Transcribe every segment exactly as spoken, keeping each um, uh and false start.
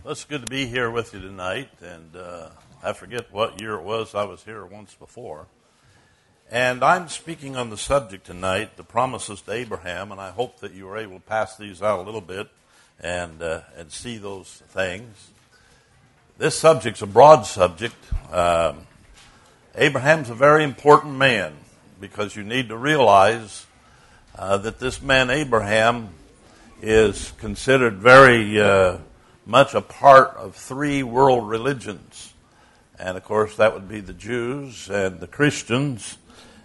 Well, it's good to be here with you tonight, and uh, I forget what year it was. I was here once before. And I'm speaking on the subject tonight, the promises to Abraham, and I hope that you were able to pass these out a little bit and uh, and see those things. This subject's a broad subject. Um, Abraham's a very important man because you need to realize uh, that this man Abraham is considered very uh, much a part of three world religions. And, of course, that would be the Jews and the Christians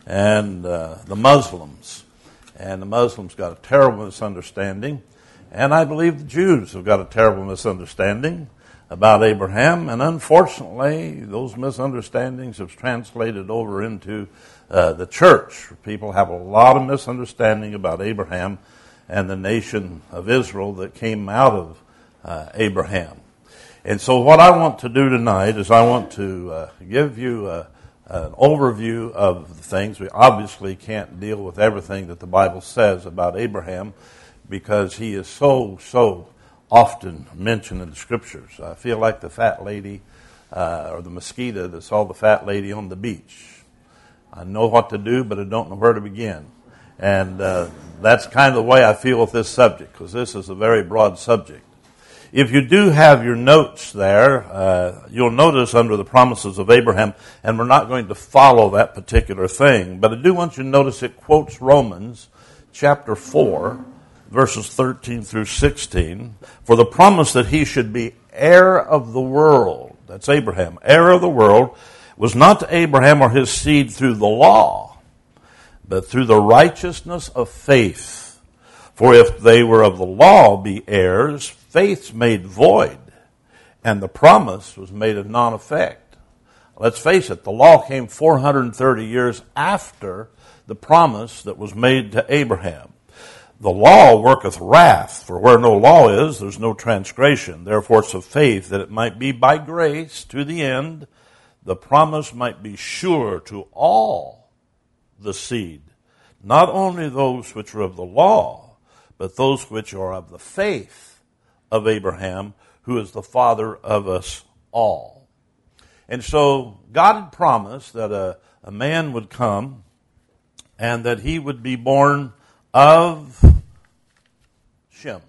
and uh, the Muslims. And the Muslims got a terrible misunderstanding. And I believe the Jews have got a terrible misunderstanding about Abraham. And, unfortunately, those misunderstandings have translated over into uh, the church. People have a lot of misunderstanding about Abraham and the nation of Israel that came out of Uh, Abraham. And so what I want to do tonight is I want to uh, give you uh, an overview of the things. We obviously can't deal with everything that the Bible says about Abraham because he is so, so often mentioned in the Scriptures. I feel like the fat lady uh, or the mosquito that saw the fat lady on the beach. I know what to do, but I don't know where to begin. And uh, that's kind of the way I feel with this subject because this is a very broad subject. If you do have your notes there, uh, you'll notice under the promises of Abraham, and we're not going to follow that particular thing, but I do want you to notice it quotes Romans chapter four, verses thirteen through sixteen, for the promise that he should be heir of the world, that's Abraham, heir of the world, was not to Abraham or his seed through the law, but through the righteousness of faith. For if they were of the law be heirs, faith's made void, and the promise was made of non-effect. Let's face it, the law came four hundred thirty years after the promise that was made to Abraham. The law worketh wrath, for where no law is, there's no transgression. Therefore it's of faith that it might be by grace to the end, the promise might be sure to all the seed, not only those which are of the law, but those which are of the faith of Abraham, who is the father of us all. And so God had promised that a, a man would come and that he would be born of Shem.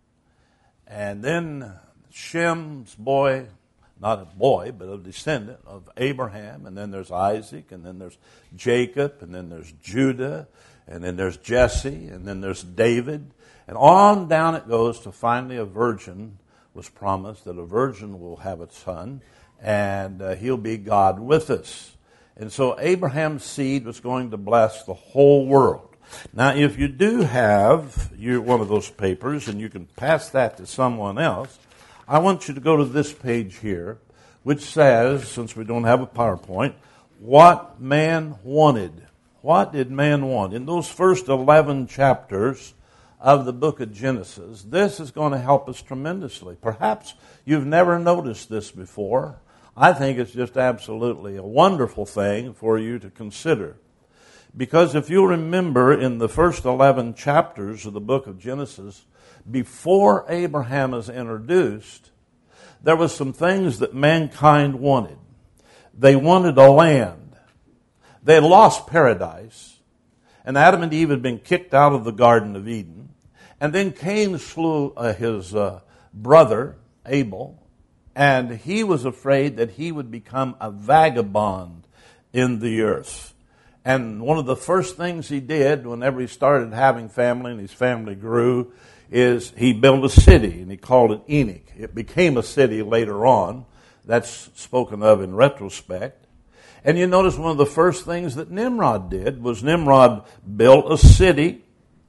And then Shem's boy, not a boy, but a descendant of Abraham, and then there's Isaac, and then there's Jacob, and then there's Judah, and then there's Jesse, and then there's David. And on down it goes to finally a virgin was promised that a virgin will have a son, and uh, he'll be God with us. And so Abraham's seed was going to bless the whole world. Now, if you do have you one of those papers, and you can pass that to someone else, I want you to go to this page here, which says, since we don't have a PowerPoint, what man wanted. What did man want? In those first eleven chapters of the book of Genesis, this is going to help us tremendously. Perhaps you've never noticed this before. I think it's just absolutely a wonderful thing for you to consider. Because if you remember in the first eleven chapters of the book of Genesis, before Abraham is introduced, there was some things that mankind wanted. They wanted a land. They had lost paradise, and Adam and Eve had been kicked out of the Garden of Eden. And then Cain slew uh, his uh, brother, Abel, and he was afraid that he would become a vagabond in the earth. And one of the first things he did whenever he started having family and his family grew is he built a city, and he called it Enoch. It became a city later on. That's spoken of in retrospect. And you notice one of the first things that Nimrod did was Nimrod built a city,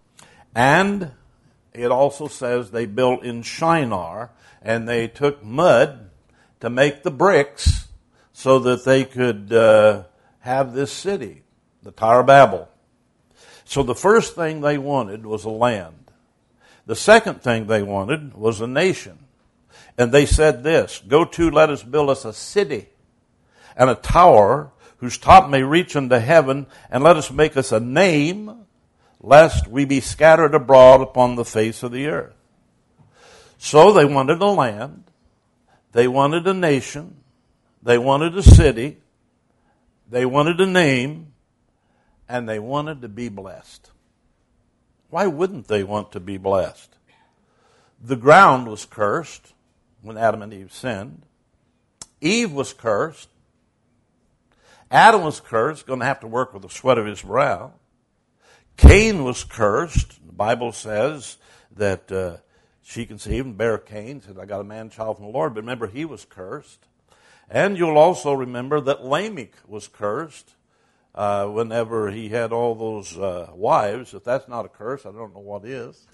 and it also says they built in Shinar, and they took mud to make the bricks so that they could uh, have this city, the Tower of Babel. So the first thing they wanted was a land. The second thing they wanted was a nation. And they said this, go to, let us build us a city and a tower whose top may reach unto heaven, and let us make us a name, lest we be scattered abroad upon the face of the earth. So they wanted a land, They wanted a nation. They wanted a city. They wanted a name. And they wanted to be blessed. Why wouldn't they want to be blessed? The ground was cursed when Adam and Eve sinned. Eve was cursed. Adam was cursed, going to have to work with the sweat of his brow. Cain was cursed. The Bible says that uh, she conceived and bare Cain, said, I got a man-child from the Lord. But remember, he was cursed. And you'll also remember that Lamech was cursed uh, whenever he had all those uh, wives. If that's not a curse, I don't know what is.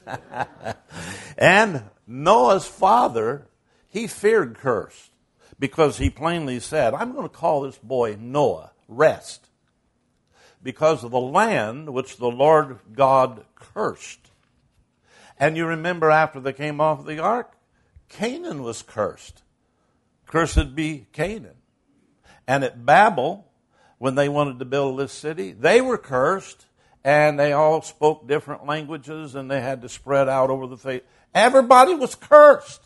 And Noah's father, he feared curse, because he plainly said, I'm going to call this boy Noah, rest, because of the land which the Lord God cursed. And you remember after they came off the ark, Canaan was cursed. Cursed be Canaan. And at Babel, when they wanted to build this city, they were cursed, and they all spoke different languages, and they had to spread out over the face. Everybody was cursed.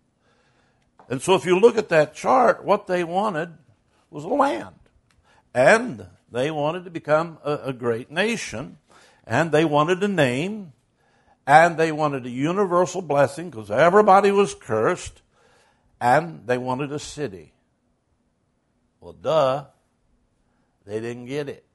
And so if you look at that chart, what they wanted was land. And they wanted to become a, a great nation. And they wanted a name. And they wanted a universal blessing because everybody was cursed. And they wanted a city. Well, duh. They didn't get it.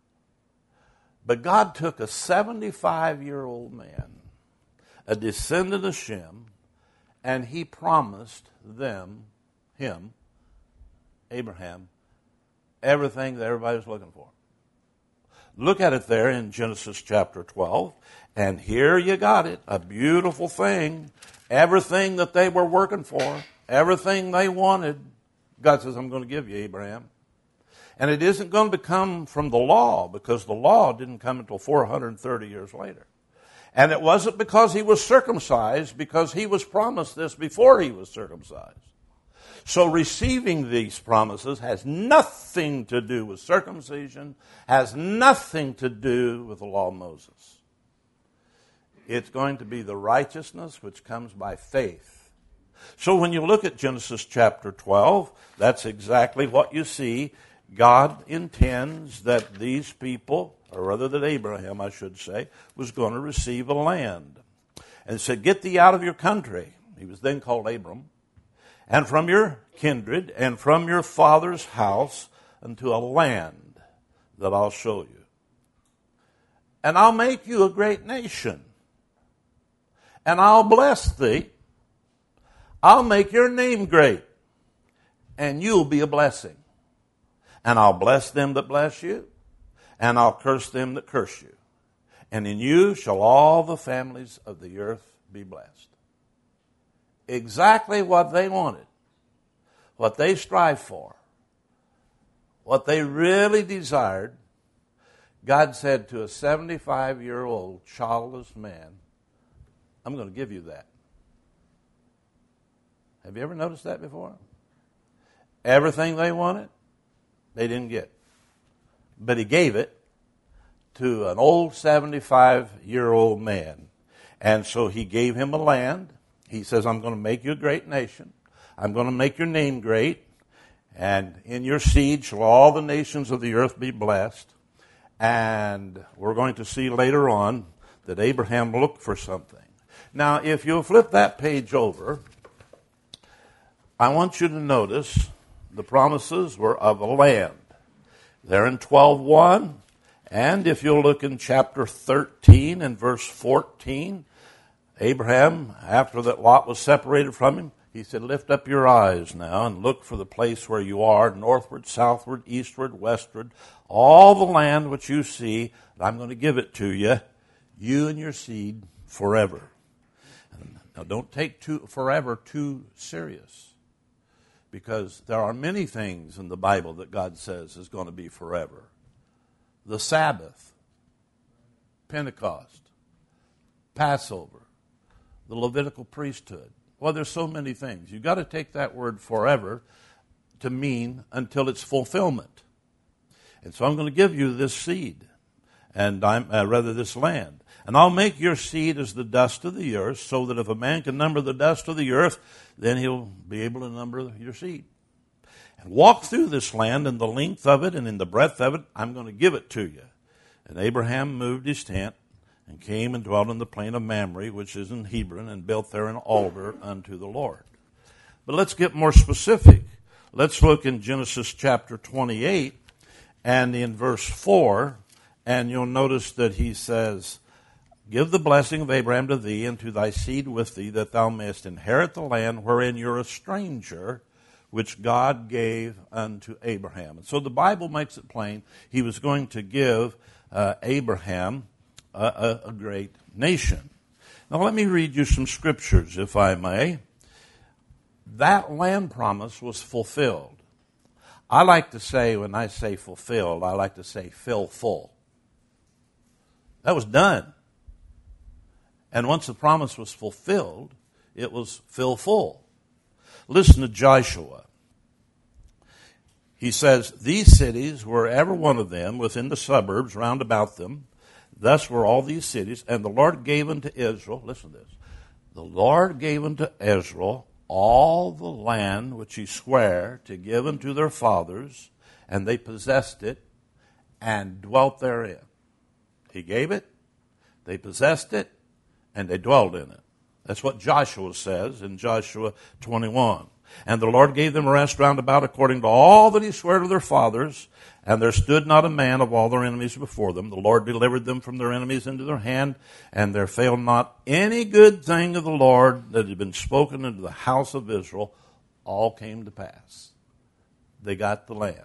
But God took a seventy-five-year-old man, a descendant of Shem, and he promised them, him, Abraham, everything that everybody was looking for. Look at it there in Genesis chapter twelve. And here you got it, a beautiful thing. Everything that they were working for, everything they wanted, God says, I'm going to give you, Abraham. And it isn't going to come from the law, because the law didn't come until four hundred thirty years later. And it wasn't because he was circumcised, because he was promised this before he was circumcised. So receiving these promises has nothing to do with circumcision, has nothing to do with the law of Moses. It's going to be the righteousness which comes by faith. So when you look at Genesis chapter twelve, that's exactly what you see. God intends that these people, or rather that Abraham, I should say, was going to receive a land. And said, get thee out of your country. He was then called Abram. And from your kindred, and from your father's house, unto a land that I'll show you. And I'll make you a great nation. And I'll bless thee. I'll make your name great. And you'll be a blessing. And I'll bless them that bless you, and I'll curse them that curse you. And in you shall all the families of the earth be blessed. Exactly what they wanted, what they strived for, what they really desired, God said to a seventy-five-year-old childless man, I'm going to give you that. Have you ever noticed that before? Everything they wanted, they didn't get. But he gave it to an old seventy-five-year-old man. And so he gave him a land. He says, I'm going to make you a great nation. I'm going to make your name great. And in your seed shall all the nations of the earth be blessed. And we're going to see later on that Abraham looked for something. Now, if you'll flip that page over, I want you to notice the promises were of a land. They're in twelve one. And if you'll look in chapter thirteen and verse fourteen, Abraham, after that Lot was separated from him, he said, lift up your eyes now and look for the place where you are, northward, southward, eastward, westward, all the land which you see, I'm going to give it to you, you and your seed forever. Now, don't take too, forever too serious. Because there are many things in the Bible that God says is going to be forever. The Sabbath, Pentecost, Passover, the Levitical priesthood. Well, there's so many things. You've got to take that word forever to mean until its fulfillment. And so I'm going to give you this seed, and I'm uh, rather this land. And I'll make your seed as the dust of the earth, so that if a man can number the dust of the earth, then he'll be able to number your seed. And walk through this land in the length of it and in the breadth of it. I'm going to give it to you. And Abraham moved his tent and came and dwelt in the plain of Mamre, which is in Hebron, and built there an altar unto the Lord. But let's get more specific. Let's look in Genesis chapter twenty-eight and in verse four, and you'll notice that he says, give the blessing of Abraham to thee and to thy seed with thee, that thou mayest inherit the land wherein you're a stranger, which God gave unto Abraham. And so the Bible makes it plain he was going to give uh, Abraham a, a, a great nation. Now let me read you some scriptures, if I may. That land promise was fulfilled. I like to say, when I say fulfilled, I like to say fill full. That was done. And once the promise was fulfilled, it was fill full. Listen to Joshua. He says, these cities were every one of them within the suburbs round about them. Thus were all these cities. And the Lord gave unto Israel, listen to this, the Lord gave unto Israel all the land which he sware to give unto their fathers, and they possessed it and dwelt therein. He gave it, they possessed it, and they dwelled in it. That's what Joshua says in Joshua twenty-one. And the Lord gave them rest round about according to all that he sware to their fathers, and there stood not a man of all their enemies before them. The Lord delivered them from their enemies into their hand, and there failed not any good thing of the Lord that had been spoken into the house of Israel. All came to pass. They got the land.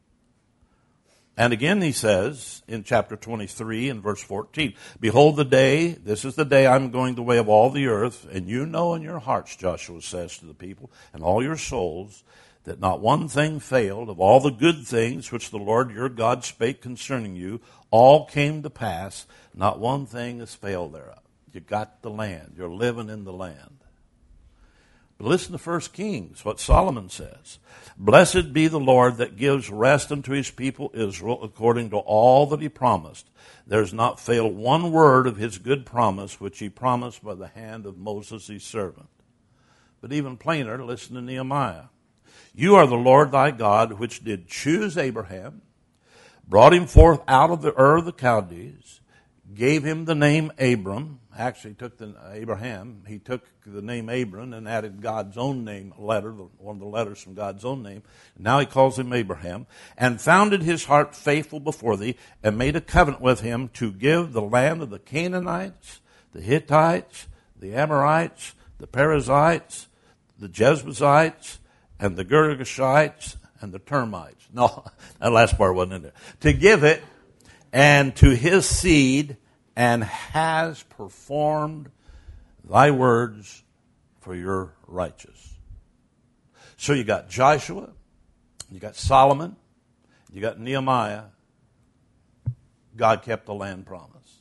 And again he says in chapter twenty-three and verse fourteen, behold the day, this is the day I'm going the way of all the earth, and you know in your hearts, Joshua says to the people, and all your souls, that not one thing failed of all the good things which the Lord your God spake concerning you, all came to pass, not one thing has failed thereof. You got the land. You're living in the land. But listen to First Kings, what Solomon says. Blessed be the Lord that gives rest unto his people Israel according to all that he promised. There's not failed one word of his good promise which he promised by the hand of Moses his servant. But even plainer, listen to Nehemiah. You are the Lord thy God, which did choose Abraham, brought him forth out of the Ur of the Chaldees, gave him the name Abram. Actually took the Abraham, he took the name Abram and added God's own name, letter, one of the letters from God's own name. Now he calls him Abraham, and founded his heart faithful before thee, and made a covenant with him to give the land of the Canaanites, the Hittites, the Amorites, the Perizzites, the Jebusites, and the Girgashites, and the Termites. No, that last part wasn't in there. To give it, and to his seed, and has performed thy words for your righteous. So you got Joshua, you got Solomon, you got Nehemiah. God kept the land promise.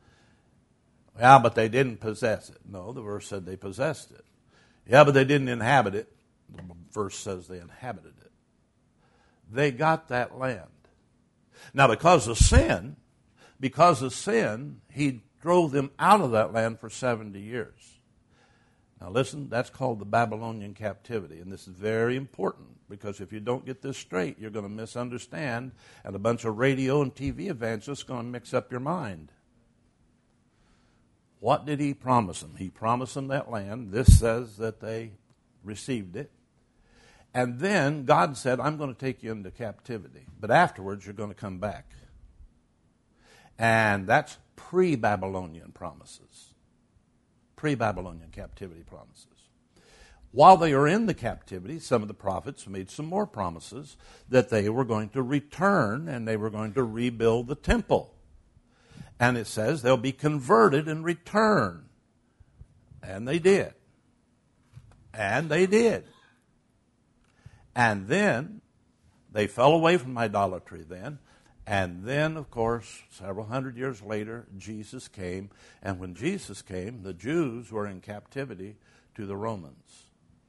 Yeah, but they didn't possess it. No, the verse said they possessed it. Yeah, but they didn't inhabit it. The verse says they inhabited it. They got that land. Now, because of sin, Because of sin, he drove them out of that land for seventy years. Now listen, that's called the Babylonian captivity. And this is very important, because if you don't get this straight, you're going to misunderstand, and a bunch of radio and T V evangelists are going to mix up your mind. What did he promise them? He promised them that land. This says that they received it. And then God said, I'm going to take you into captivity. But afterwards, you're going to come back. And that's pre-Babylonian promises. Pre-Babylonian captivity promises. While they were in the captivity, some of the prophets made some more promises that they were going to return and they were going to rebuild the temple. And it says they'll be converted and return. And they did. And they did. And then they fell away from idolatry then. And then, of course, several hundred years later, Jesus came. And when Jesus came, the Jews were in captivity to the Romans.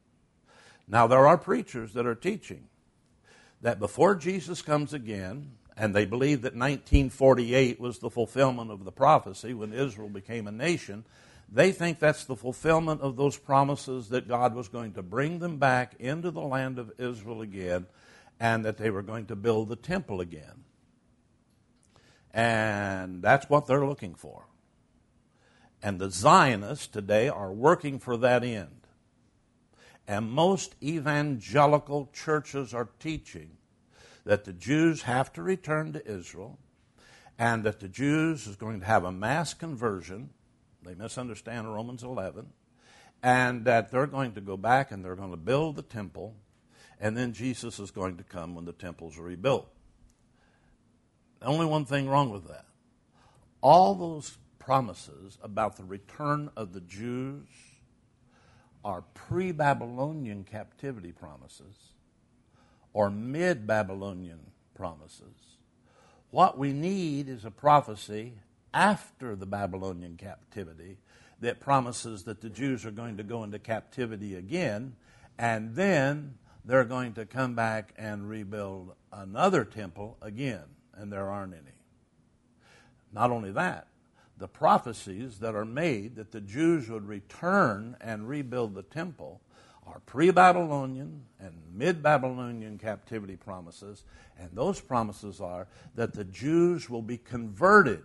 Now, there are preachers that are teaching that before Jesus comes again And they believe that nineteen forty-eight was the fulfillment of the prophecy when Israel became a nation. They think that's the fulfillment of those promises that God was going to bring them back into the land of Israel again, and that they were going to build the temple again. And that's what they're looking for. And the Zionists today are working for that end. And most evangelical churches are teaching that the Jews have to return to Israel, and that the Jews is going to have a mass conversion. They misunderstand Romans eleven. And that they're going to go back and they're going to build the temple, and then Jesus is going to come when the temples are rebuilt. Only one thing wrong with that. All those promises about the return of the Jews are pre-Babylonian captivity promises or mid-Babylonian promises. What we need is a prophecy after the Babylonian captivity that promises that the Jews are going to go into captivity again, and then they're going to come back and rebuild another temple again, and there aren't any. Not only that, the prophecies that are made that the Jews would return and rebuild the temple are pre-Babylonian and mid-Babylonian captivity promises, and those promises are that the Jews will be converted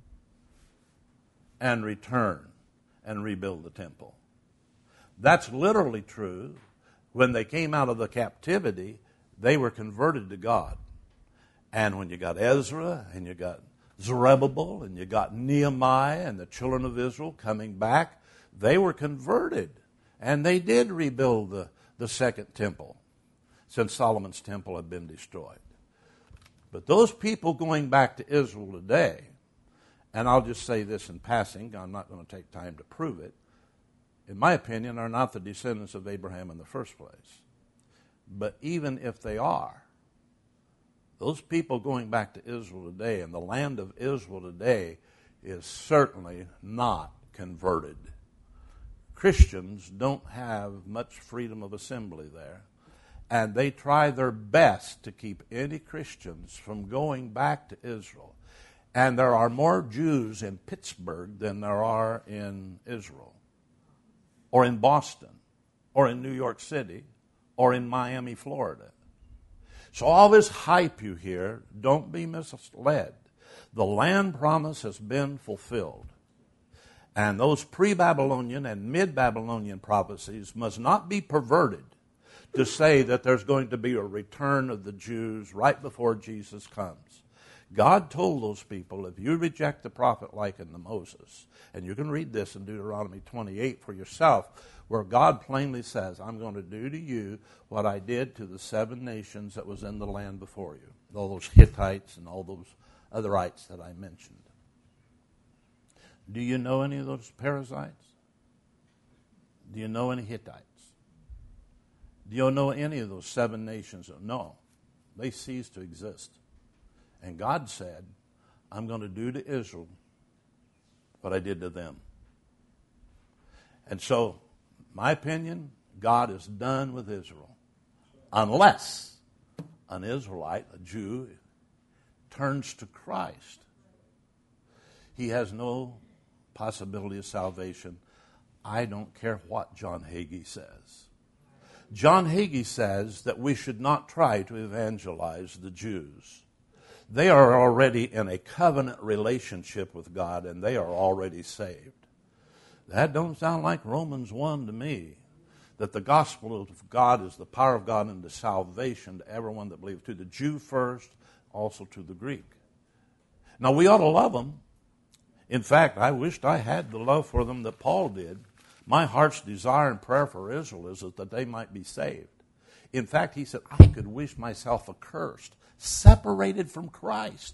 and return and rebuild the temple. That's literally true. When they came out of the captivity, they were converted to God. And when you got Ezra and you got Zerubbabel and you got Nehemiah and the children of Israel coming back, they were converted. And they did rebuild the, the second temple since Solomon's temple had been destroyed. But those people going back to Israel today, and I'll just say this in passing, I'm not going to take time to prove it, in my opinion, are not the descendants of Abraham in the first place. But even if they are, those people going back to Israel today, and the land of Israel today, is certainly not converted. Christians don't have much freedom of assembly there, and they try their best to keep any Christians from going back to Israel. And there are more Jews in Pittsburgh than there are in Israel, or in Boston, or in New York City, or in Miami, Florida. So all this hype you hear, don't be misled. The land promise has been fulfilled. And those pre-Babylonian and mid-Babylonian prophecies must not be perverted to say that there's going to be a return of the Jews right before Jesus comes. God told those people, if you reject the prophet likened to Moses, and you can read this in Deuteronomy twenty-eight for yourself, where God plainly says, I'm going to do to you what I did to the seven nations that was in the land before you, all those Hittites and all those otherites that I mentioned. Do you know any of those Perizzites? Do you know any Hittites? Do you know any of those seven nations? No, they ceased to exist. And God said, I'm going to do to Israel what I did to them. And so, my opinion, God is done with Israel. Unless an Israelite, a Jew, turns to Christ. He has no possibility of salvation. I don't care what John Hagee says. John Hagee says that we should not try to evangelize the Jews. They are already in a covenant relationship with God, and they are already saved. That don't sound like Romans one to me, that the gospel of God is the power of God unto salvation to everyone that believes, to the Jew first, also to the Greek. Now, we ought to love them. In fact, I wished I had the love for them that Paul did. My heart's desire and prayer for Israel is that they might be saved. In fact, he said, I could wish myself accursed, separated from Christ,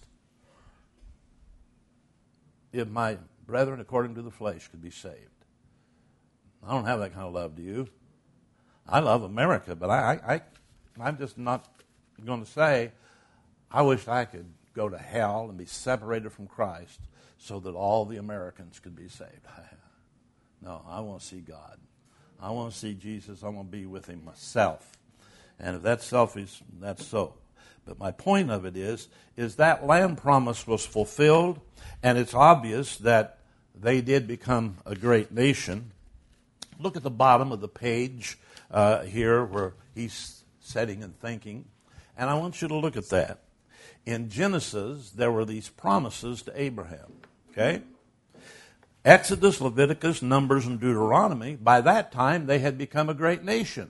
if my brethren according to the flesh could be saved. I don't have that kind of love, do you? I love America, but I, I, I'm just not going to say, I wish I could go to hell and be separated from Christ so that all the Americans could be saved. No, I want to see God. I want to see Jesus. I want to be with him myself. And if that's selfish, that's so. But my point of it is, is that land promise was fulfilled, and it's obvious that they did become a great nation. Look at the bottom of the page uh, here where he's sitting and thinking, and I want you to look at that. In Genesis, there were these promises to Abraham, okay? Exodus, Leviticus, Numbers, and Deuteronomy, by that time, they had become a great nation.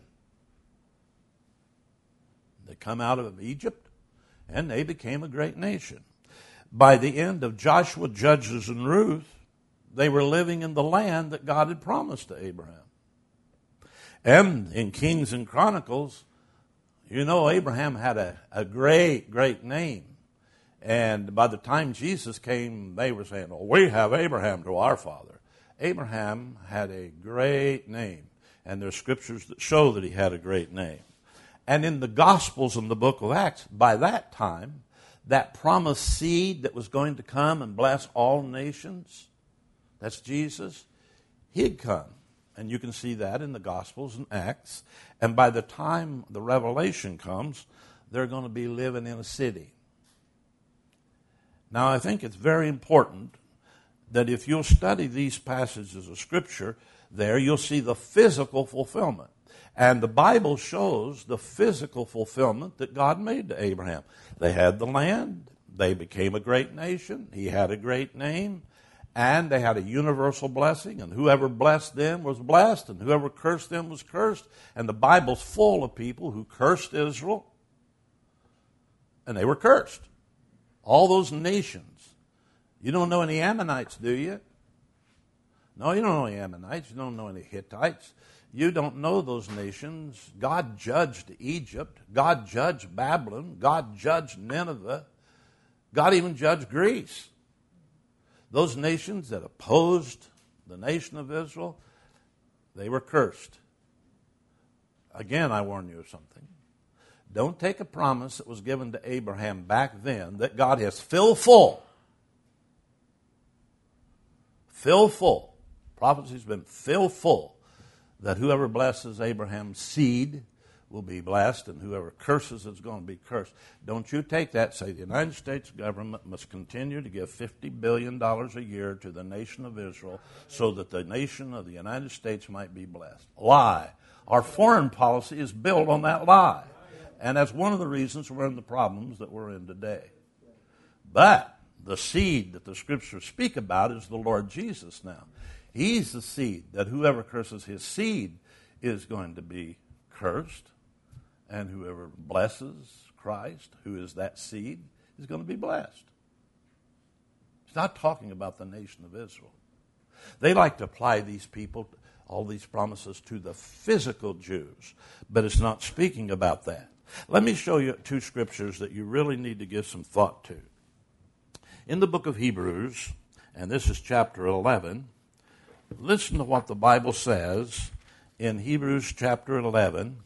They come out of Egypt, and they became a great nation. By the end of Joshua, Judges, and Ruth, they were living in the land that God had promised to Abraham. And in Kings and Chronicles, you know, Abraham had a, a great, great name. And by the time Jesus came, they were saying, well, we have Abraham to our father. Abraham had a great name. And there's scriptures that show that he had a great name. And in the Gospels and the book of Acts, by that time, that promised seed that was going to come and bless all nations, that's Jesus, he had come. And you can see that in the Gospels and Acts. And by the time the Revelation comes, they're going to be living in a city. Now, I think it's very important that if you'll study these passages of Scripture there, you'll see the physical fulfillment. And the Bible shows the physical fulfillment that God made to Abraham. They had the land. They became a great nation. He had a great name. And they had a universal blessing. And whoever blessed them was blessed. And whoever cursed them was cursed. And the Bible's full of people who cursed Israel. And they were cursed. All those nations. You don't know any Ammonites, do you? No, you don't know any Ammonites. You don't know any Hittites. You don't know those nations. God judged Egypt. God judged Babylon. God judged Nineveh. God even judged Greece. Those nations that opposed the nation of Israel, they were cursed. Again, I warn you of something. Don't take a promise that was given to Abraham back then that God has filled full. Filled full. Prophecy's been filled full. That whoever blesses Abraham's seed will be blessed, and whoever curses is going to be cursed. Don't you take that, say the United States government must continue to give fifty billion dollars a year to the nation of Israel so that the nation of the United States might be blessed. Lie. Our foreign policy is built on that lie. And that's one of the reasons we're in the problems that we're in today. But the seed that the Scriptures speak about is the Lord Jesus now. He's the seed that whoever curses his seed is going to be cursed. And whoever blesses Christ, who is that seed, is going to be blessed. He's not talking about the nation of Israel. They like to apply these people, all these promises, to the physical Jews. But it's not speaking about that. Let me show you two scriptures that you really need to give some thought to. In the book of Hebrews, and this is chapter eleven, listen to what the Bible says in Hebrews chapter eleven,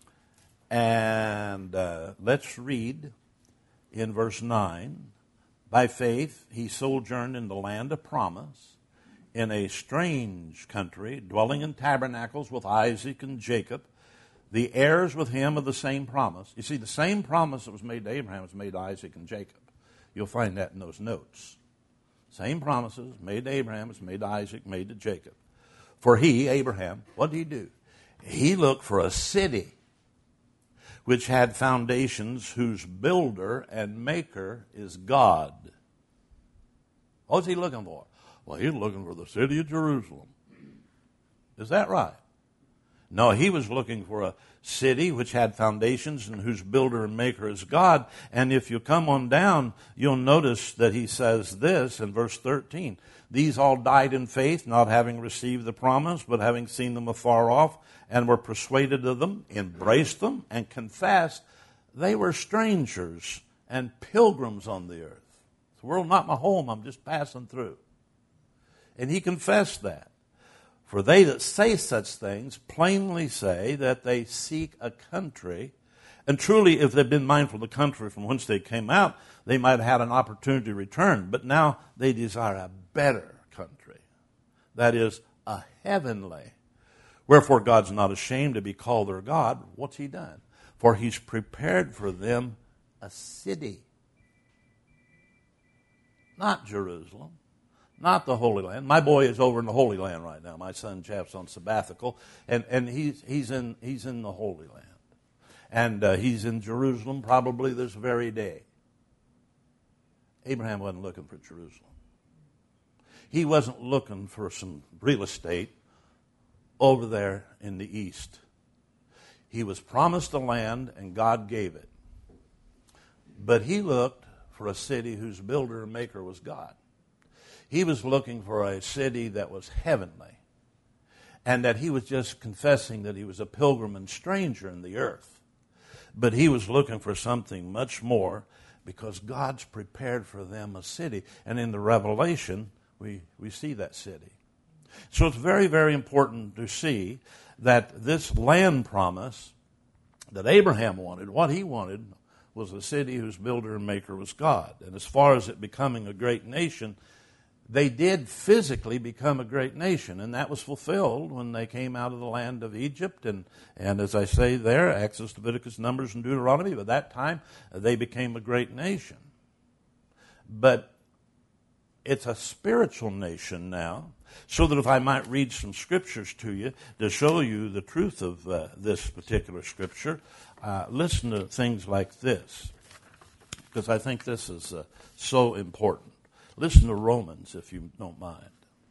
and uh, let's read in verse nine. By faith he sojourned in the land of promise, in a strange country, dwelling in tabernacles with Isaac and Jacob, the heirs with him of the same promise. You see, the same promise that was made to Abraham was made to Isaac and Jacob. You'll find that in those notes. Same promises made to Abraham was made to Isaac, made to Jacob. For he, Abraham, what did he do? He looked for a city which had foundations, whose builder and maker is God. What's he looking for? Well, he's looking for the city of Jerusalem. Is that right? No, he was looking for a city which had foundations and whose builder and maker is God. And if you come on down, you'll notice that he says this in verse thirteen. These all died in faith, not having received the promise, but having seen them afar off, and were persuaded of them, embraced them, and confessed they were strangers and pilgrims on the earth. The world not my home, I'm just passing through. And he confessed that. For they that say such things plainly say that they seek a country. And truly, if they'd been mindful of the country from whence they came out, they might have had an opportunity to return. But now they desire a better country. That is, a heavenly. Wherefore God's not ashamed to be called their God. What's he done? For he's prepared for them a city. Not Jerusalem. Not the Holy Land. My boy is over in the Holy Land right now. My son Jeff's on sabbatical, and, and he's he's in he's in the Holy Land. And uh, he's in Jerusalem probably this very day. Abraham wasn't looking for Jerusalem. He wasn't looking for some real estate over there in the east. He was promised a land, and God gave it. But he looked for a city whose builder and maker was God. He was looking for a city that was heavenly, and that he was just confessing that he was a pilgrim and stranger in the earth. But he was looking for something much more, because God's prepared for them a city. And in the Revelation, we, we see that city. So it's very, very important to see that this land promise that Abraham wanted, what he wanted was a city whose builder and maker was God. And as far as it becoming a great nation, they did physically become a great nation, and that was fulfilled when they came out of the land of Egypt. And, and as I say there, Exodus, Leviticus, Numbers, and Deuteronomy, by that time, they became a great nation. But it's a spiritual nation now, so that if I might read some scriptures to you to show you the truth of uh, this particular scripture, uh, listen to things like this, because I think this is uh, so important. Listen to Romans, if you don't mind.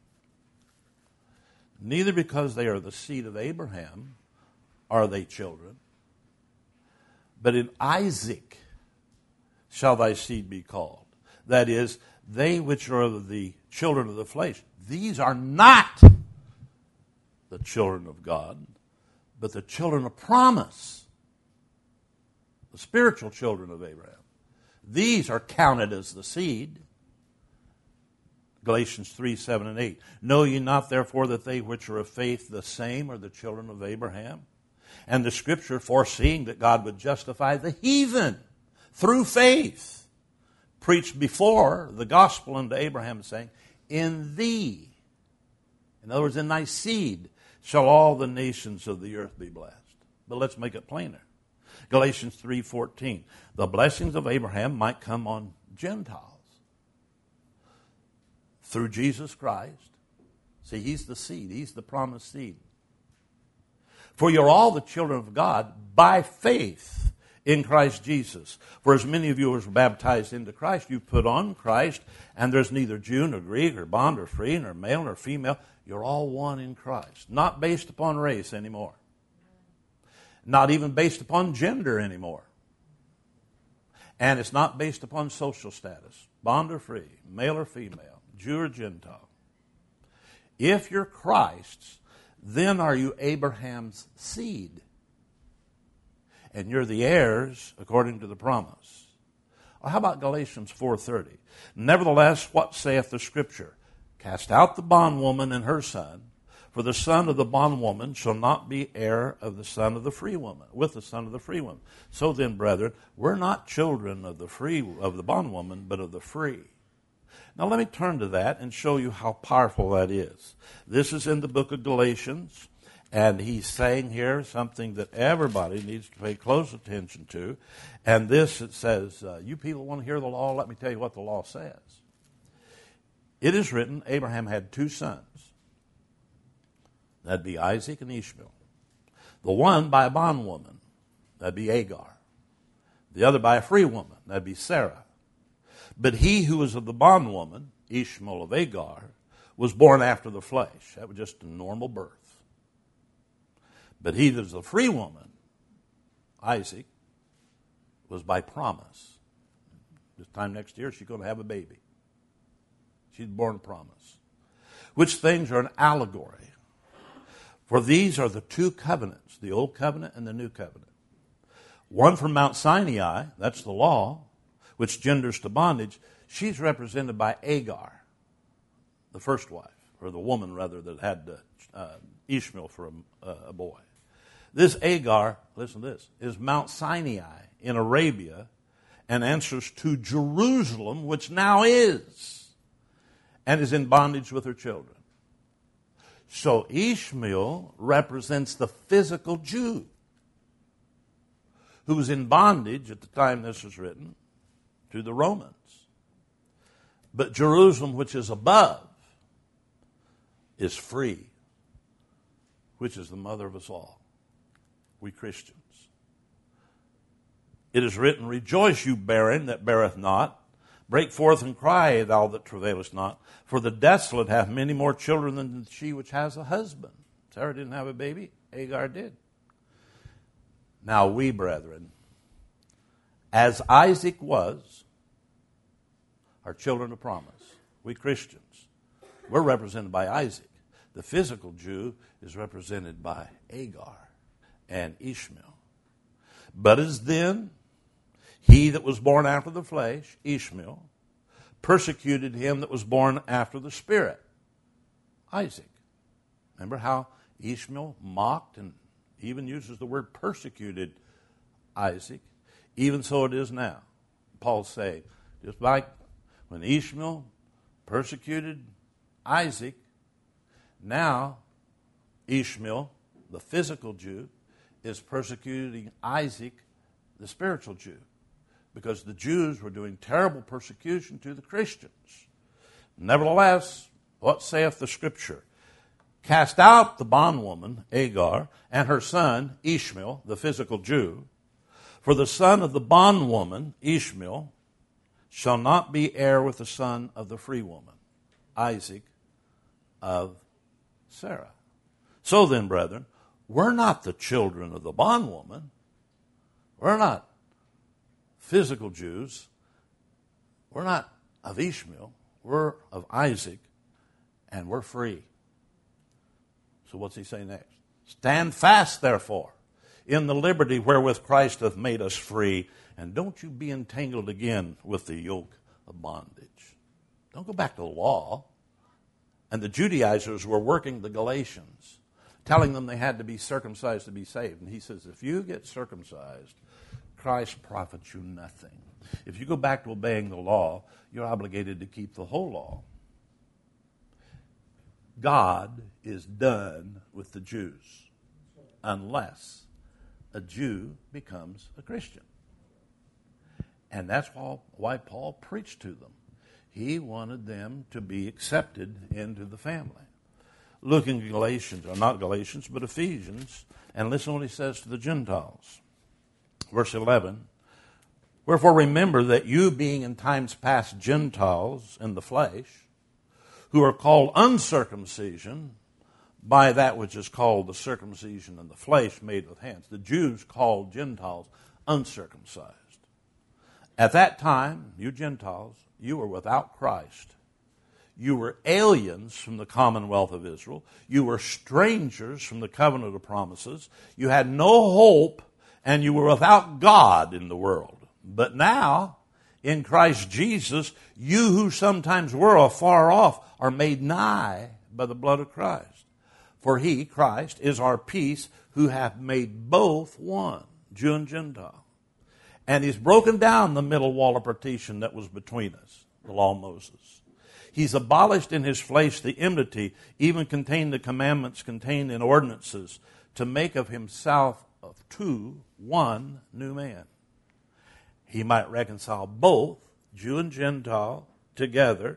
Neither because they are the seed of Abraham are they children, but in Isaac shall thy seed be called. That is, they which are of the children of the flesh, these are not the children of God, but the children of promise, the spiritual children of Abraham. These are counted as the seed. Galatians three, seven, and eight. Know ye not therefore that they which are of faith the same are the children of Abraham? And the scripture, foreseeing that God would justify the heathen through faith, preached before the gospel unto Abraham, saying, in thee, in other words, in thy seed, shall all the nations of the earth be blessed. But let's make it plainer. Galatians three, fourteen. The blessings of Abraham might come on Gentiles through Jesus Christ. See, he's the seed. He's the promised seed. For you're all the children of God by faith in Christ Jesus. For as many of you as were baptized into Christ, you put on Christ, and there's neither Jew nor Greek or bond or free nor male nor female. You're all one in Christ. Not based upon race anymore. Not even based upon gender anymore. And it's not based upon social status. Bond or free, male or female, Jew or Gentile. If you're Christ's, then are you Abraham's seed. And you're the heirs according to the promise. Well, how about Galatians four thirty? Nevertheless, what saith the Scripture? Cast out the bondwoman and her son, for the son of the bondwoman shall not be heir of the son of the free woman, with the son of the free woman. So then, brethren, we're not children of the free of the bondwoman, but of the free. Now let me turn to that and show you how powerful that is. This is in the book of Galatians, and he's saying here something that everybody needs to pay close attention to. And this, it says, uh, you people want to hear the law? Let me tell you what the law says. It is written, Abraham had two sons. That'd be Isaac and Ishmael. The one by a bondwoman. That'd be Agar. The other by a free woman. That'd be Sarah. But he who was of the bondwoman, Ishmael of Agar, was born after the flesh. That was just a normal birth. But he that was a free woman, Isaac, was by promise. This time next year, she's going to have a baby. She's born a promise. Which things are an allegory. For these are the two covenants, the old covenant and the new covenant. One from Mount Sinai, that's the law, which genders to bondage. She's represented by Agar, the first wife, or the woman, rather, that had uh, Ishmael for a, uh, a boy. This Agar, listen to this, is Mount Sinai in Arabia and answers to Jerusalem, which now is, and is in bondage with her children. So Ishmael represents the physical Jew who was in bondage at the time this was written to the Romans. But Jerusalem, which is above, is free, which is the mother of us all, we Christians. It is written, rejoice, you barren that beareth not. Break forth and cry, thou that travailest not. For the desolate hath many more children than she which has a husband. Sarah didn't have a baby. Hagar did. Now we, brethren, as Isaac was, are children of promise. We Christians. We're represented by Isaac. The physical Jew is represented by Hagar and Ishmael. But as then, he that was born after the flesh, Ishmael, persecuted him that was born after the Spirit, Isaac. Remember how Ishmael mocked and even uses the word persecuted Isaac? Even so it is now. Paul's saying, just like when Ishmael persecuted Isaac, now Ishmael, the physical Jew, is persecuting Isaac, the spiritual Jew, because the Jews were doing terrible persecution to the Christians. Nevertheless, what saith the Scripture? Cast out the bondwoman, Hagar, and her son, Ishmael, the physical Jew, for the son of the bondwoman, Ishmael, shall not be heir with the son of the free woman, Isaac of Sarah. So then, brethren, we're not the children of the bondwoman. We're not physical Jews. We're not of Ishmael. We're of Isaac, and we're free. So what's he say next? Stand fast, therefore, in the liberty wherewith Christ hath made us free, and don't you be entangled again with the yoke of bondage. Don't go back to the law. And the Judaizers were working the Galatians, telling them they had to be circumcised to be saved. And he says, if you get circumcised, Christ profits you nothing. If you go back to obeying the law, you're obligated to keep the whole law. God is done with the Jews unless a Jew becomes a Christian. And that's why Paul preached to them. He wanted them to be accepted into the family. Look in Galatians, or not Galatians, but Ephesians, and listen to what he says to the Gentiles. Verse eleven, wherefore remember that you, being in times past Gentiles in the flesh, who are called uncircumcision by that which is called the circumcision in the flesh made with hands. The Jews called Gentiles uncircumcised. At that time, you Gentiles, you were without Christ. You were aliens from the commonwealth of Israel. You were strangers from the covenant of promises. You had no hope, and you were without God in the world. But now, in Christ Jesus, you who sometimes were afar off are made nigh by the blood of Christ. For he, Christ, is our peace, who hath made both one, Jew and Gentile. And he's broken down the middle wall of partition that was between us, the law of Moses. He's abolished in his flesh the enmity, even contained the commandments contained in ordinances, to make of himself of two one new man. He might reconcile both, Jew and Gentile, together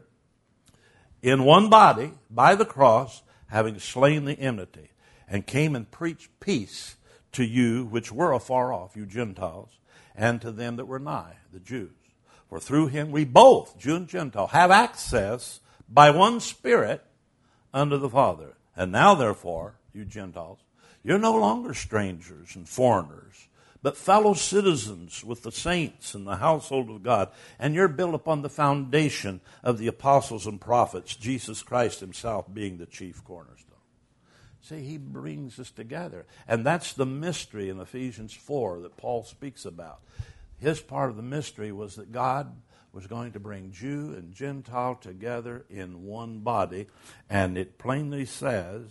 in one body by the cross, having slain the enmity, and came and preached peace to you which were afar off, you Gentiles, and to them that were nigh, the Jews. For through him we both, Jew and Gentile, have access by one Spirit unto the Father. And now, therefore, you Gentiles, you're no longer strangers and foreigners, but fellow citizens with the saints in the household of God. And you're built upon the foundation of the apostles and prophets, Jesus Christ himself being the chief cornerstone. See, he brings us together. And that's the mystery in Ephesians four that Paul speaks about. His part of the mystery was that God was going to bring Jew and Gentile together in one body. And it plainly says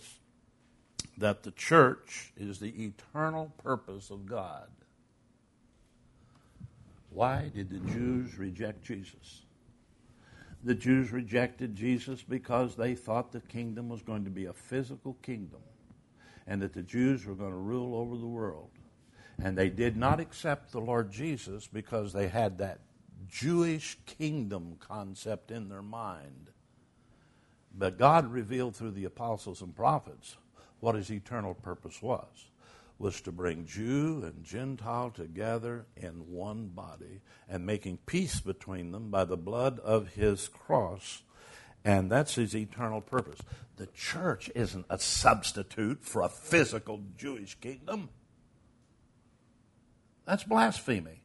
that the church is the eternal purpose of God. Why did the Jews reject Jesus? The Jews rejected Jesus because they thought the kingdom was going to be a physical kingdom and that the Jews were going to rule over the world. And they did not accept the Lord Jesus because they had that Jewish kingdom concept in their mind. But God revealed through the apostles and prophets what his eternal purpose was, was to bring Jew and Gentile together in one body and making peace between them by the blood of his cross. And that's his eternal purpose. The church isn't a substitute for a physical Jewish kingdom. That's blasphemy.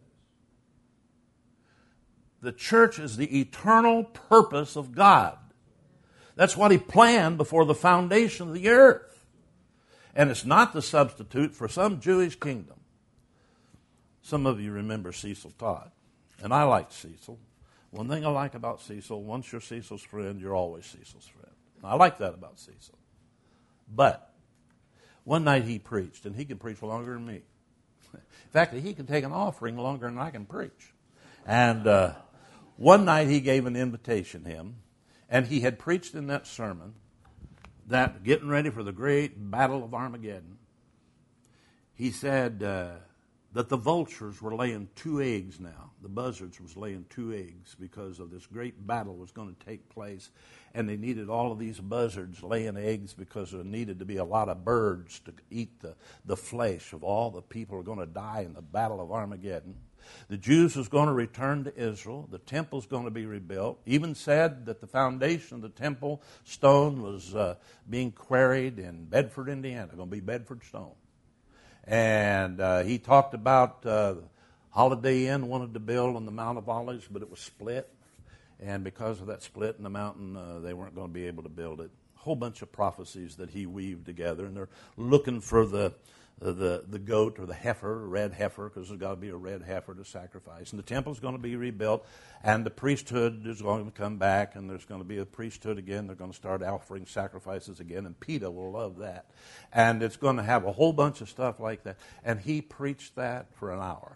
The church is the eternal purpose of God. That's what he planned before the foundation of the earth. And it's not the substitute for some Jewish kingdom. Some of you remember Cecil Todd. And I like Cecil. One thing I like about Cecil, once you're Cecil's friend, you're always Cecil's friend. I like that about Cecil. But one night he preached, and he can preach longer than me. In fact, he can take an offering longer than I can preach. And uh, one night he gave an invitation hymn, and he had preached in that sermon that getting ready for the great battle of Armageddon, he said uh, that the vultures were laying two eggs now. The buzzards was laying two eggs because of this great battle was going to take place, and they needed all of these buzzards laying eggs because there needed to be a lot of birds to eat the, the flesh of all the people who are going to die in the battle of Armageddon. The Jews was going to return to Israel. The temple's going to be rebuilt. Even said that the foundation of the temple stone was uh, being quarried in Bedford, Indiana. Going to be Bedford stone. And uh, he talked about uh, Holiday Inn wanted to build on the Mount of Olives, but it was split. And because of that split in the mountain, uh, they weren't going to be able to build it. A whole bunch of prophecies that he weaved together. And they're looking for the the the goat or the heifer, red heifer, because there's got to be a red heifer to sacrifice. And the temple's going to be rebuilt, and the priesthood is going to come back, and there's going to be a priesthood again. They're going to start offering sacrifices again, and PETA will love that. And it's going to have a whole bunch of stuff like that. And he preached that for an hour.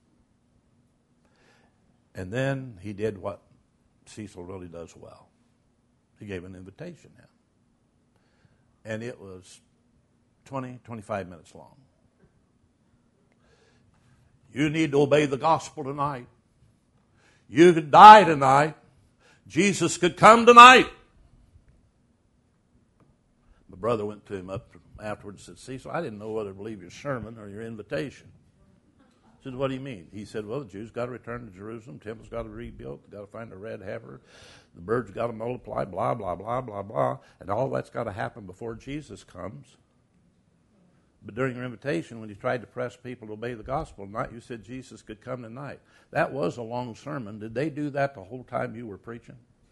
And then he did what Cecil really does well. He gave an invitation in. And it was twenty, twenty-five minutes long. You need to obey the gospel tonight. You could die tonight. Jesus could come tonight. My brother went to him up afterwards and said, Cecil, I didn't know whether to believe your sermon or your invitation. I said, what do you mean? He said, well, the Jews got to return to Jerusalem. The temple's got to be rebuilt. They've got to find a red heifer. The birds got to multiply, blah, blah, blah, blah, blah. And all that's got to happen before Jesus comes. But during your invitation, when you tried to press people to obey the gospel tonight, you said Jesus could come tonight. That was a long sermon. Did they do that the whole time you were preaching?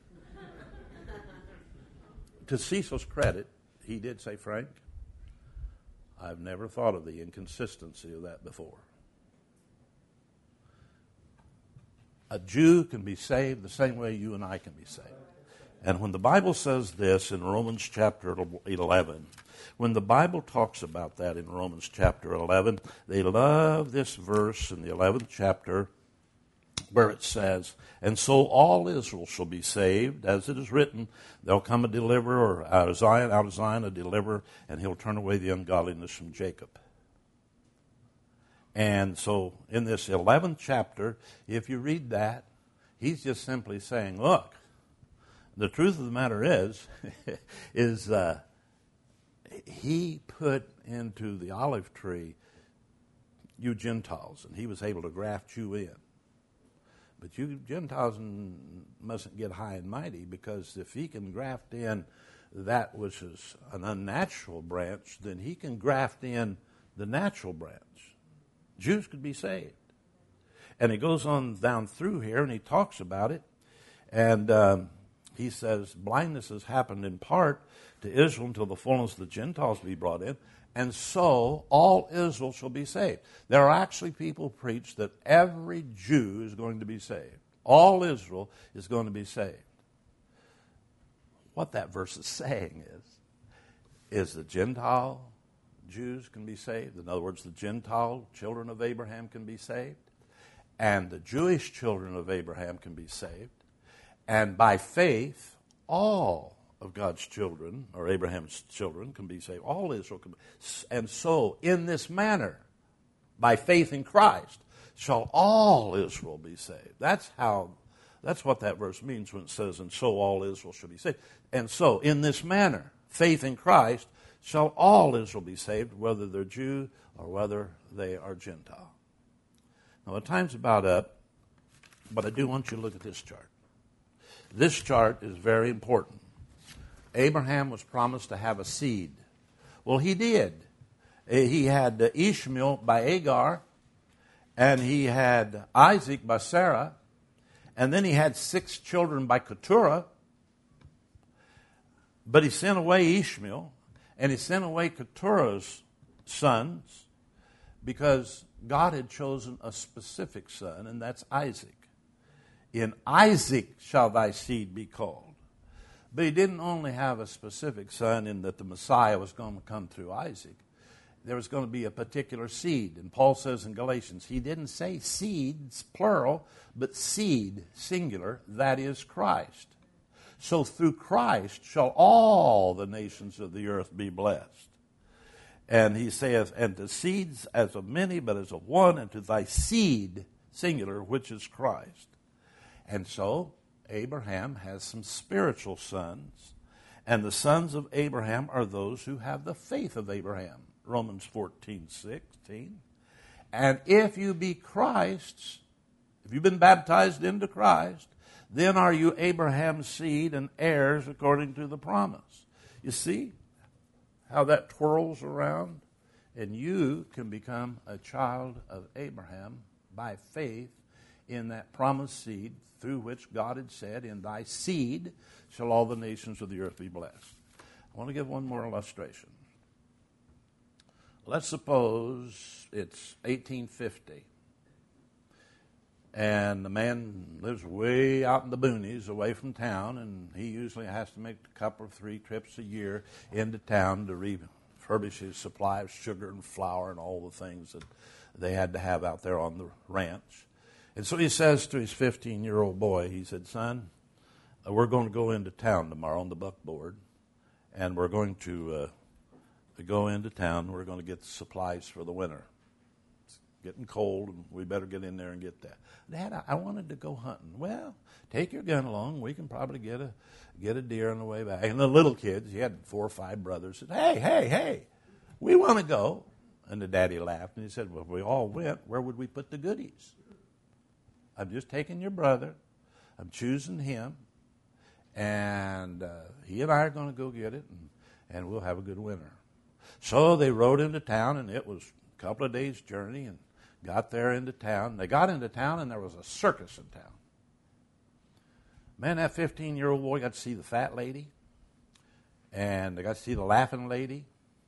To Cecil's credit, he did say, Frank, I've never thought of the inconsistency of that before. A Jew can be saved the same way you and I can be saved. And when the Bible says this in Romans chapter eleven, when the Bible talks about that in Romans chapter eleven, they love this verse in the eleventh chapter where it says, and so all Israel shall be saved, as it is written, there'll come a deliverer out of Zion, out of Zion a deliverer, and he'll turn away the ungodliness from Jacob. And so in this eleventh chapter, if you read that, he's just simply saying, look, the truth of the matter is, is uh, he put into the olive tree you Gentiles, and he was able to graft you in. But you Gentiles mustn't get high and mighty, because if he can graft in that which is an unnatural branch, then he can graft in the natural branch. Jews could be saved. And he goes on down through here, and he talks about it, and um, he says, blindness has happened in part to Israel until the fullness of the Gentiles be brought in, and so all Israel shall be saved. There are actually people who preach that every Jew is going to be saved. All Israel is going to be saved. What that verse is saying is, is the Gentile Jews can be saved. In other words, the Gentile children of Abraham can be saved, and the Jewish children of Abraham can be saved. And by faith, all of God's children, or Abraham's children, can be saved. All Israel can be. And so, in this manner, by faith in Christ shall all Israel be saved. That's how, that's what that verse means when it says, and so all Israel shall be saved. And so, in this manner, faith in Christ shall all Israel be saved, whether they're Jew or whether they are Gentile. Now, the time's about up, but I do want you to look at this chart. This chart is very important. Abraham was promised to have a seed. Well, he did. He had Ishmael by Agar, and he had Isaac by Sarah, and then he had six children by Keturah. But he sent away Ishmael, and he sent away Keturah's sons because God had chosen a specific son, and that's Isaac. In Isaac shall thy seed be called. But he didn't only have a specific son in that the Messiah was going to come through Isaac. There was going to be a particular seed. And Paul says in Galatians, he didn't say seeds, plural, but seed, singular, that is Christ. So through Christ shall all the nations of the earth be blessed. And he saith, and to seeds as of many, but as of one, and to thy seed, singular, which is Christ. And so Abraham has some spiritual sons, and the sons of Abraham are those who have the faith of Abraham. Romans fourteen sixteen. And if you be Christ's, if you've been baptized into Christ, then are you Abraham's seed and heirs according to the promise. You see how that twirls around? And you can become a child of Abraham by faith in that promised seed through which God had said, in thy seed shall all the nations of the earth be blessed. I want to give one more illustration. Let's suppose it's eighteen fifty, and the man lives way out in the boonies away from town, and he usually has to make a couple or three trips a year into town to refurbish his supply of sugar and flour and all the things that they had to have out there on the ranch. And so he says to his fifteen-year-old boy, he said, son, uh, we're going to go into town tomorrow on the buckboard, and we're going to uh, go into town. We're going to get the supplies for the winter. It's getting cold, and we better get in there and get that. Dad, I, I wanted to go hunting. Well, take your gun along. We can probably get a get a deer on the way back. And the little kids, he had four or five brothers, said, hey, hey, hey, we want to go. And the daddy laughed, and he said, well, if we all went, where would we put the goodies? I'm just taking your brother. I'm choosing him. And uh, he and I are going to go get it, and, and we'll have a good winter. So they rode into town, and it was a couple of days' journey, and got there into town. They got into town, and there was a circus in town. Man, that fifteen-year-old boy got to see the fat lady, and they got to see the laughing lady,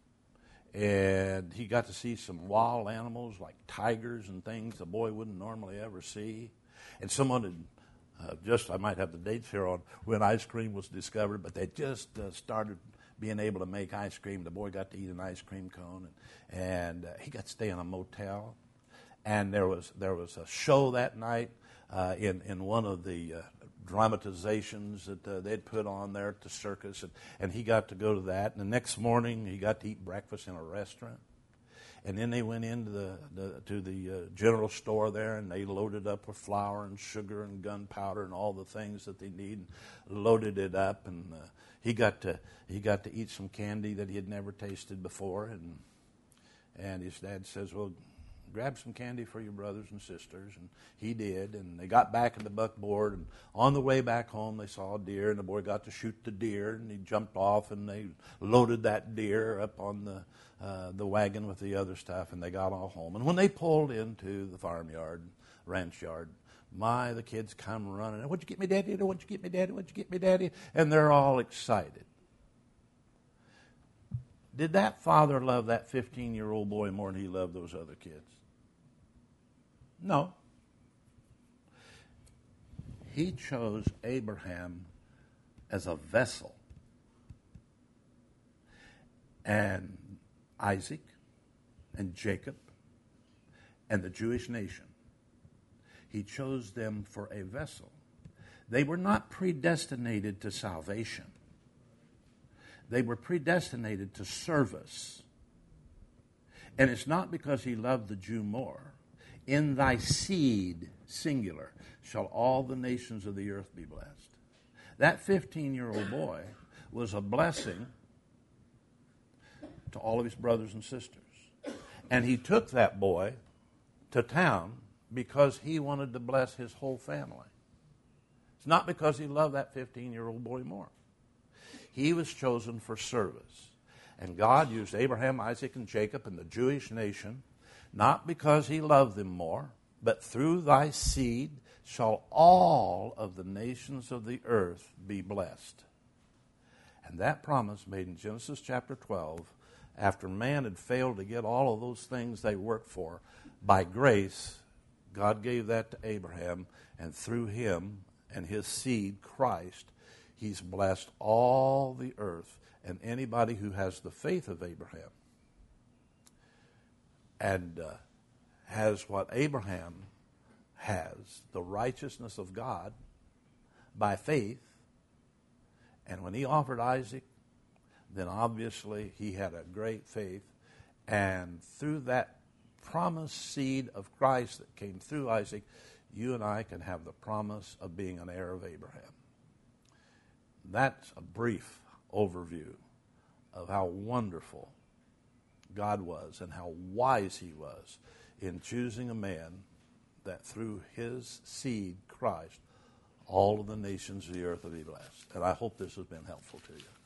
and he got to see some wild animals like tigers and things the boy wouldn't normally ever see. And someone had uh, just, I might have the dates here on when ice cream was discovered, but they just uh, started being able to make ice cream. The boy got to eat an ice cream cone, and, and uh, he got to stay in a motel. And there was there was a show that night uh, in, in one of the uh, dramatizations that uh, they'd put on there at the circus, and, and he got to go to that. And the next morning, he got to eat breakfast in a restaurant. And then they went into the, the to the uh, general store there, and they loaded up with flour and sugar and gunpowder and all the things that they need, and loaded it up. And uh, he got to he got to eat some candy that he had never tasted before. And and his dad says, "Well, grab some candy for your brothers and sisters." And he did. And they got back in the buckboard, and on the way back home, they saw a deer, and the boy got to shoot the deer, and he jumped off, and they loaded that deer up on the uh, the wagon with the other stuff, and they got all home. And when they pulled into the farmyard, ranch yard, my, the kids come running. "What'd you get me, Daddy? What'd you get me, Daddy? What'd you get me, Daddy?" And they're all excited. Did that father love that fifteen-year-old boy more than he loved those other kids? No. He chose Abraham as a vessel. And Isaac and Jacob and the Jewish nation. He chose them for a vessel. They were not predestinated to salvation. They were predestinated to service. And it's not because he loved the Jew more. In thy seed, singular, shall all the nations of the earth be blessed. That fifteen-year-old boy was a blessing to all of his brothers and sisters. And he took that boy to town because he wanted to bless his whole family. It's not because he loved that fifteen-year-old boy more. He was chosen for service. And God used Abraham, Isaac, and Jacob and the Jewish nation, not because he loved them more, but through thy seed shall all of the nations of the earth be blessed. And that promise made in Genesis chapter twelve, after man had failed to get all of those things they worked for, by grace, God gave that to Abraham, and through him and his seed, Christ, he's blessed all the earth and anybody who has the faith of Abraham and uh, has what Abraham has, the righteousness of God by faith. And when he offered Isaac, then obviously he had a great faith. And through that promised seed of Christ that came through Isaac, you and I can have the promise of being an heir of Abraham. That's a brief overview of how wonderful God was and how wise he was in choosing a man that through his seed, Christ, all of the nations of the earth will be blessed. And I hope this has been helpful to you.